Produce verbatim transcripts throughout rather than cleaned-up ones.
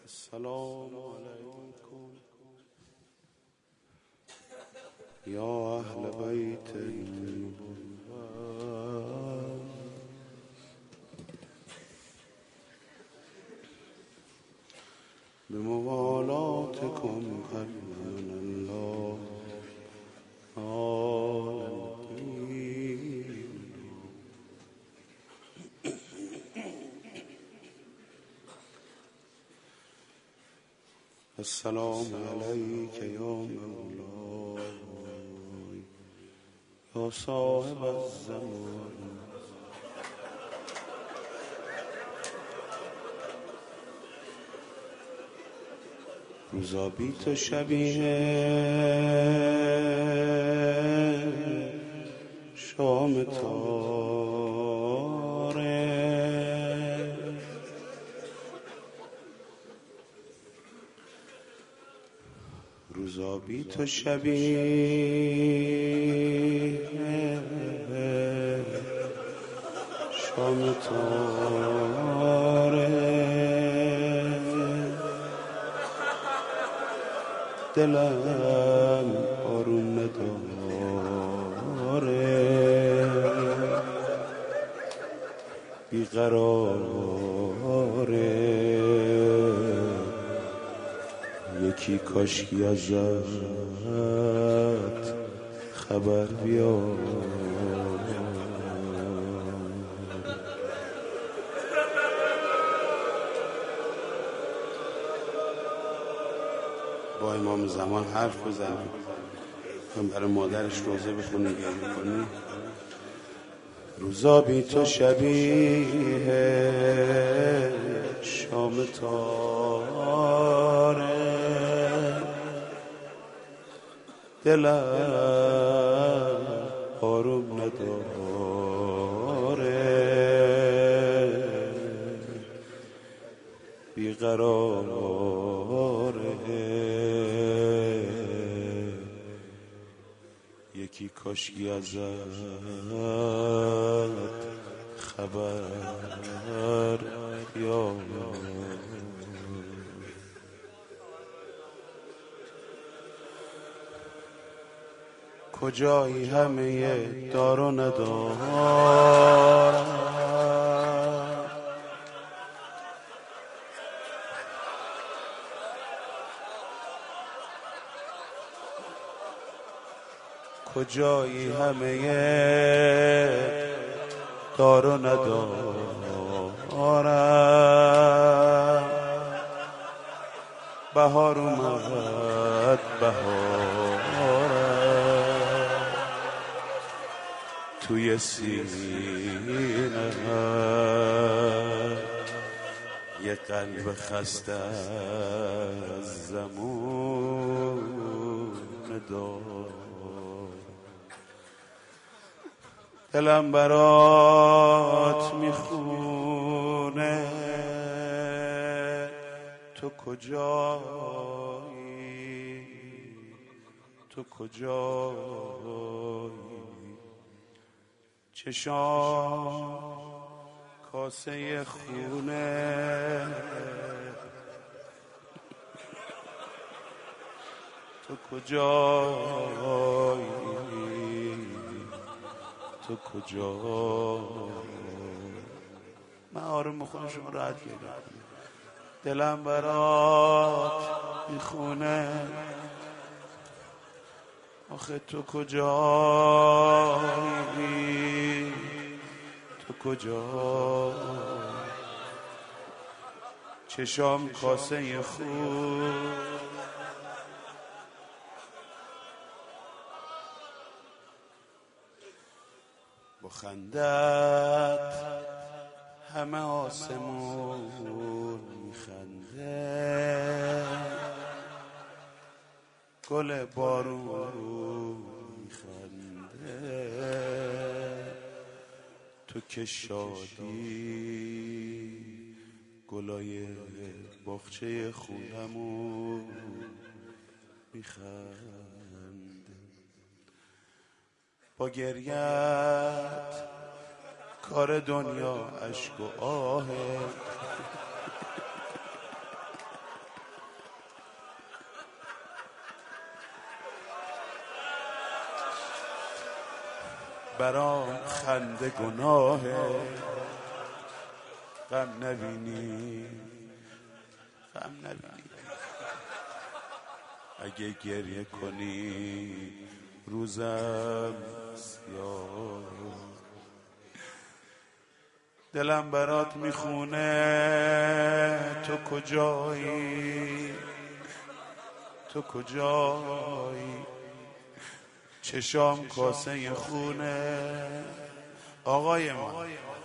السلام علیکم یا اهل بیت النبوة بموالاتكم أمن الله السلام عليك يا مولاي يا صاحب الزمان روزا بی تو شبیه شام تاره روزا بی تو شبیه شام تاره دلم آروم نداره بیقراره یکی کاشکی ازت خبر بیار با امام زمان حرف بزنیم هم برای مادرش روزه بخونی گریه کنی روزا بی تو شبیه شام تاره دلم آروم نداره بیقراره یکی کاشکی ازت خبر یا کجایی همه دار و ندارم کجایی همه دار و ندارم بهار اومد بهارم توی سینه یه قلب خسته از زمون دار دلم برات میخونه تو کجایی تو کجایی چشام کاسه خونه تو کجایی تو کجا من آروم میخونم شما راحت گریه کنید دلم برات میخونه آخه تو کجایی تو کجا چشام کاسه خون با خندت همه آسمون میخنده گل بارون میخنده تو که شادی گلای باغچه خونمون میخنده با گریت کار دنیا اشک و آه برام خنده گناهه، غم نبینی غم نبینی. اگه گریه کنی روزم سیاه، دلم برات میخونه تو کجایی، تو کجایی، چشام کاسه خونه آقای ما،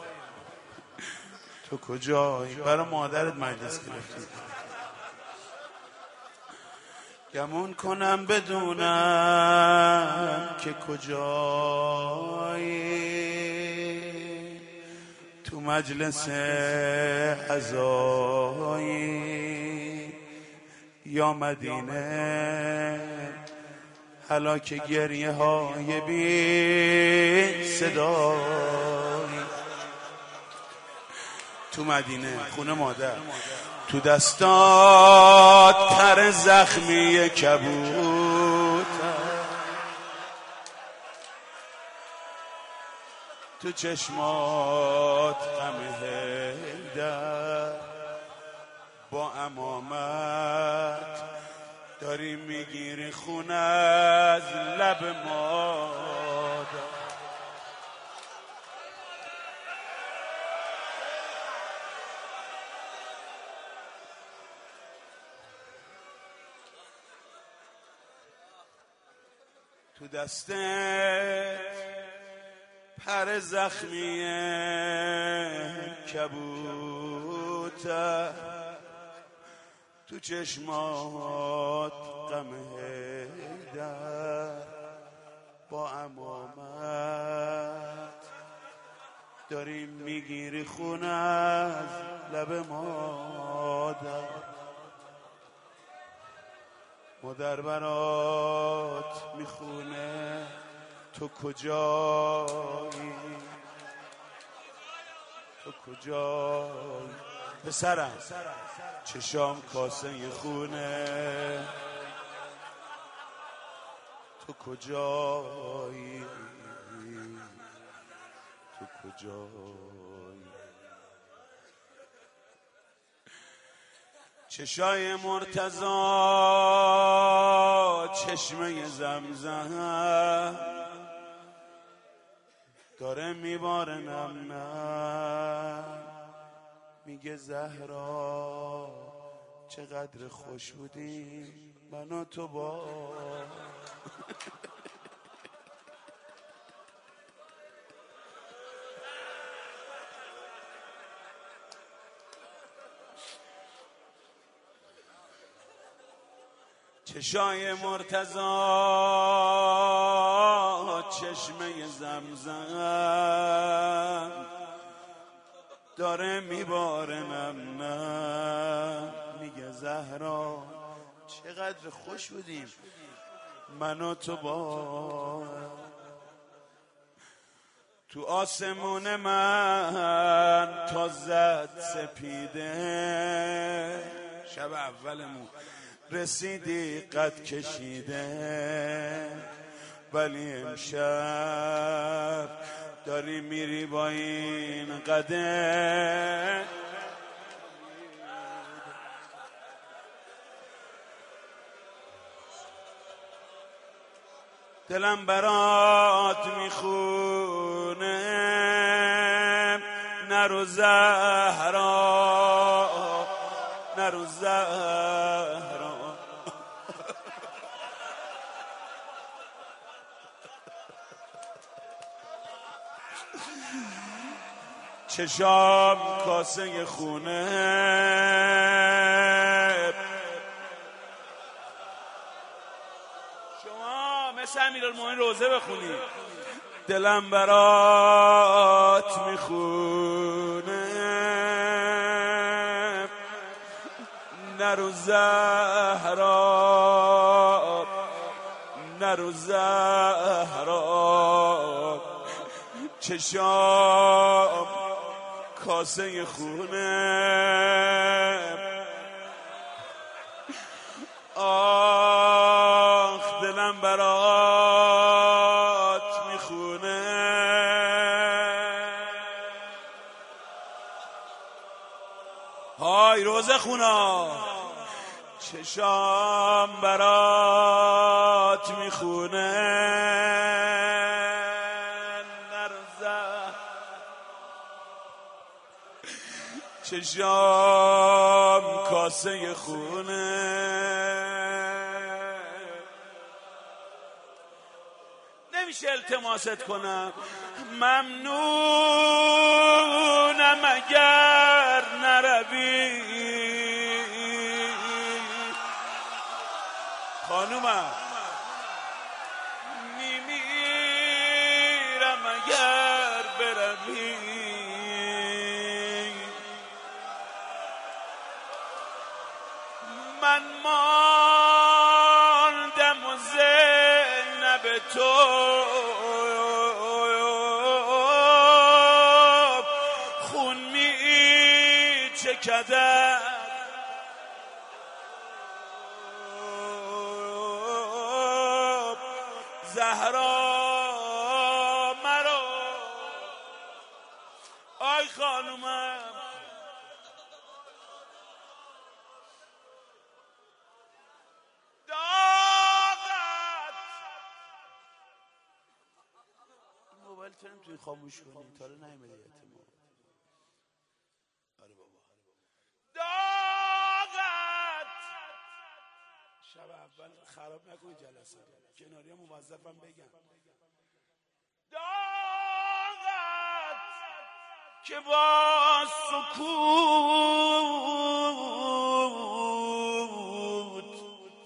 تو کجایی. برای مادرت مجلس گرفتی، گمون کنم بدونم که کجایی، تو مجلس عزایی یا مدینه، حالا که گریه های بی صدایی. تو مدینه خونه مادر، تو دستات پر زخمی کبوتر، تو چشمات غم هیدر، با امامت داری میگیری خونه از لب مادر. تو دسته پر زخمی کبوتر، تو چشمات غم هیدر، با امامت داری میگیری خونه از لب مادر. مادر برات میخونه تو کجایی، تو کجایی. پسرم چشام کاسه خونه، تو کجایی، تو کجایی. چشای مرتضی چشمه زمزم، داره میباره نم نم، میگه زهرا چقدر خوش بودیم من و تو با. چشای مرتضی چشمه زمزم، داره میباره نم نم، میگه زهرا چقدر خوش بودیم من و تو با. تو آسمون من تا زد سپیده، شب اولمون رسیدی قد کشیده، ولی امشب داری میری با این قده. دلم برات میخونه نرو زهرا، نرو زهرا. چشام کاسه خونه، شما مثل امیرالمومنین روزه بخونی. دلم برات میخونه نرو زهرا، نرو زهرا. چشام کاسه خونه، آخ دلم برات میخونه های روزه خونا چشام برات میخونه نرزه چشام کاسه خونه نمیشه التماست کنم ممنونم اگر نروی خانومم میمیرم اگر بروی من ماندم و زینب تو خون می چکده زهرا مرا آی خانومم داغت موبایل تو نمیتونی خاموش کنی تا رو نیمده اعتماد آره بابا داغت شب اول خراب نکنی جلسه کناری ها موظفم بگم داغت که با سکوت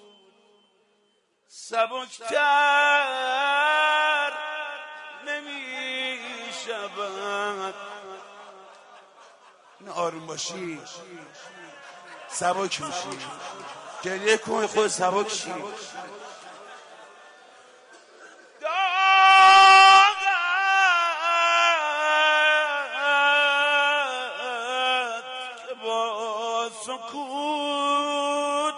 سبکتر نمی شود این آروم باشی سبک میشی گریه کن خود سبک شی سکوت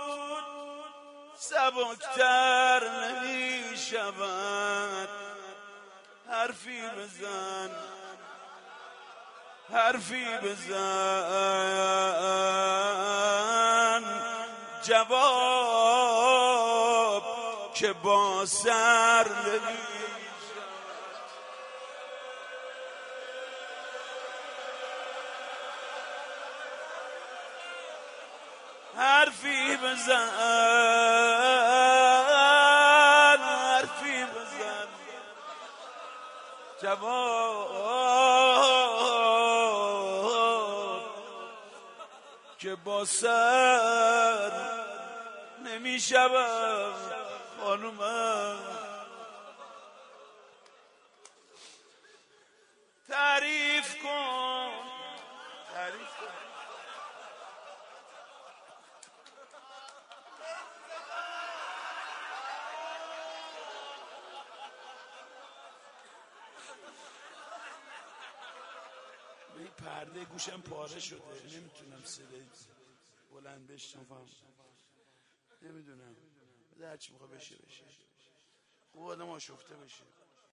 سبکتر نمی شود حرفی بزن حرفی بزن جواب که با سر نمی حرفی بزن حرفی بزن جواب که با سر نمی شود خانومم تعریف کن تعریف کن این پرده گوشم پاره شده نمیتونم صدای بلند بشنوم نمیدونم هرچی میخواد بشه بشه خوب آدم آشفته بشه